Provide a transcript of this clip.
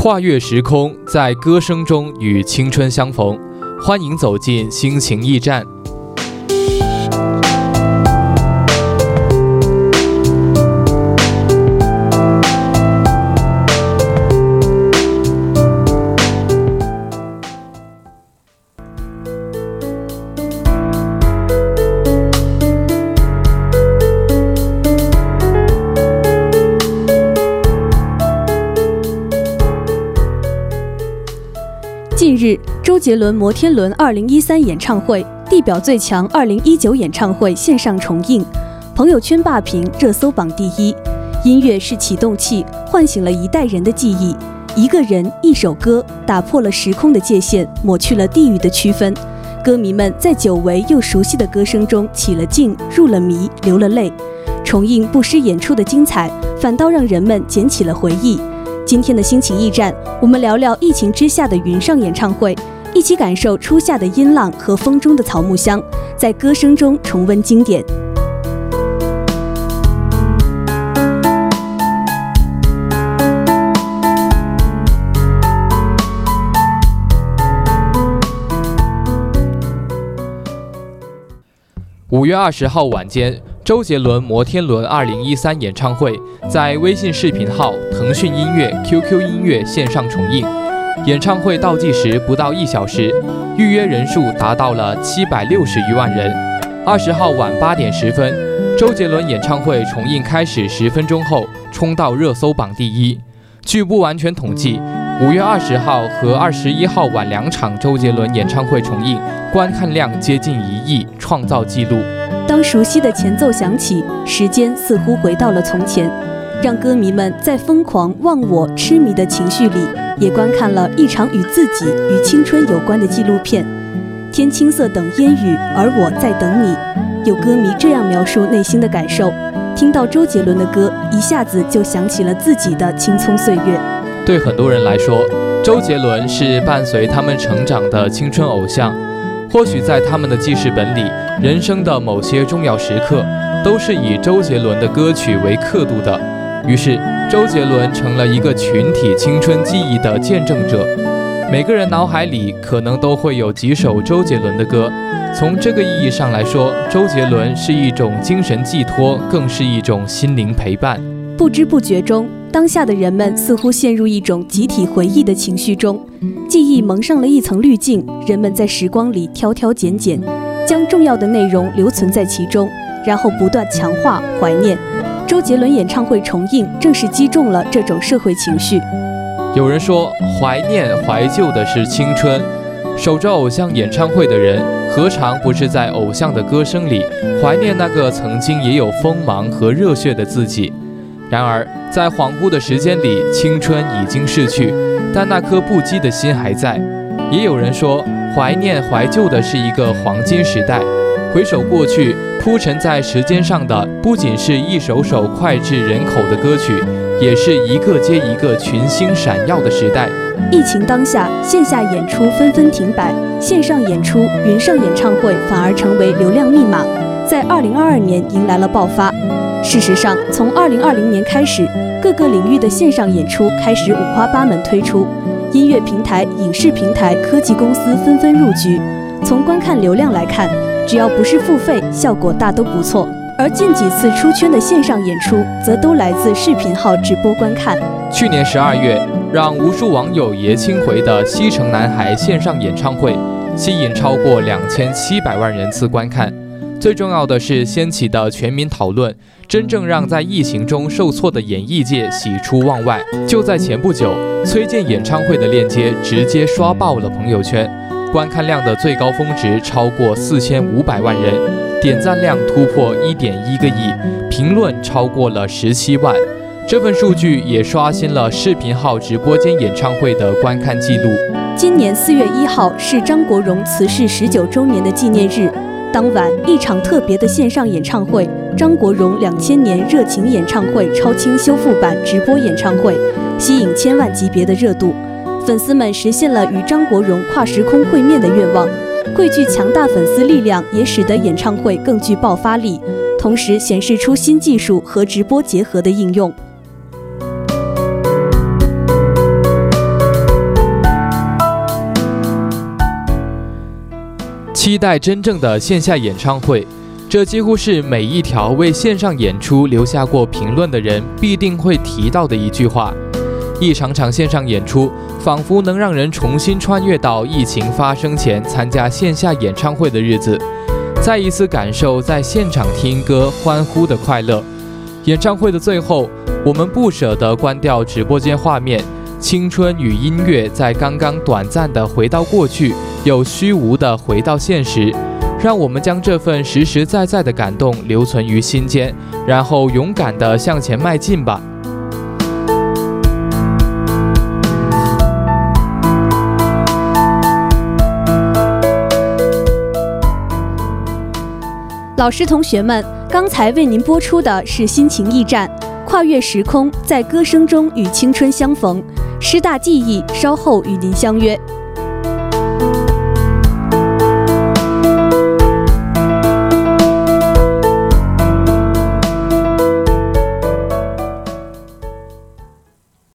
跨越时空，在歌声中与青春相逢。欢迎走进心情驿站。 近日，周杰伦摩天轮2013演唱会、地表最强2019演唱会线上重映，朋友圈霸屏热搜榜第一。音乐是启动器，唤醒了一代人的记忆。一个人，一首歌，打破了时空的界限，抹去了地域的区分。歌迷们在久违又熟悉的歌声中起了劲，入了迷，流了泪。重映不失演出的精彩，反倒让人们捡起了回忆。今天的心情驿站，我们聊聊疫情之下的云上演唱会，一起感受初夏的音浪和风中的草木香，在歌声中重温经典。 5月20号晚间，周杰伦摩天轮2013演唱会在微信视频号、腾讯音乐、QQ 音乐线上重映。演唱会倒计时不到1小时，预约人数达到了760余万人。20号晚8点10分，周杰伦演唱会重映开始10分钟后，冲到热搜榜第一。据不完全统计，5月20号和21号晚2场周杰伦演唱会重映，观看量接近1亿，创造纪录。 当熟悉的前奏响起，时间似乎回到了从前，让歌迷们在疯狂、忘我、痴迷的情绪里，也观看了一场与自己、与青春有关的纪录片。天青色等烟雨，而我在等你。有歌迷这样描述内心的感受：听到周杰伦的歌，一下子就想起了自己的青葱岁月。 对很多人来说，周杰伦是伴随他们成长的青春偶像。或许在他们的记事本里，人生的某些重要时刻都是以周杰伦的歌曲为刻度的。于是，周杰伦成了一个群体青春记忆的见证者。每个人脑海里可能都会有几首周杰伦的歌。从这个意义上来说，周杰伦是一种精神寄托，更是一种心灵陪伴。 不知不觉中，当下的人们似乎陷入一种集体回忆的情绪中，记忆蒙上了一层滤镜，人们在时光里挑挑拣拣，将重要的内容留存在其中，然后不断强化怀念。周杰伦演唱会重映正是击中了这种社会情绪。 有人说，怀念怀旧的是青春，守着偶像演唱会的人，何尝不是在偶像的歌声里怀念那个曾经也有锋芒和热血的自己？然而，在恍惚的时间里，青春已经逝去，但那颗不羁的心还在。也有人说，怀念怀旧的是一个黄金时代。回首过去，铺陈在时间上的不仅是一首首脍炙人口的歌曲，也是一个接一个群星闪耀的时代。 疫情当下，线下演出纷纷停摆，线上演出、云上演唱会反而成为流量密码，在2022年迎来了爆发。事实上，从2020年开始，各个领域的线上演出开始五花八门推出，音乐平台、影视平台、科技公司纷纷入局。从观看流量来看，只要不是付费，效果大都不错。而近几次出圈的线上演出，则都来自视频号直播观看。 去年12月，让无数网友爷青回的西城男孩线上演唱会，吸引超过2700万人次观看。最重要的是，掀起的全民讨论，真正让在疫情中受挫的演艺界喜出望外。就在前不久，崔健演唱会的链接直接刷爆了朋友圈，观看量的最高峰值超过4500万人，点赞量突破1.1个亿，评论超过了17万。这份数据也刷新了视频号直播间演唱会的观看记录。 今年4月1号是张国荣辞世19周年的纪念日。当晚，一场特别的线上演唱会——张国荣2000年热情演唱会超清修复版直播演唱会，吸引千万级别的热度。粉丝们实现了与张国荣跨时空会面的愿望。汇聚强大粉丝力量，也使得演唱会更具爆发力，同时显示出新技术和直播结合的应用。 期待真正的线下演唱会，这几乎是每一条为线上演出留下过评论的人必定会提到的一句话。一场场线上演出，仿佛能让人重新穿越到疫情发生前参加线下演唱会的日子，再一次感受在现场听歌欢呼的快乐。演唱会的最后，我们不舍得关掉直播间画面，青春与音乐在刚刚短暂地回到过去，又虚无地回到现实。让我们将这份实实在在的感动留存于心间，然后勇敢地向前迈进吧。 老师同学们，刚才为您播出的是心情驿站，跨越时空，在歌声中与青春相逢。师大记忆稍后与您相约。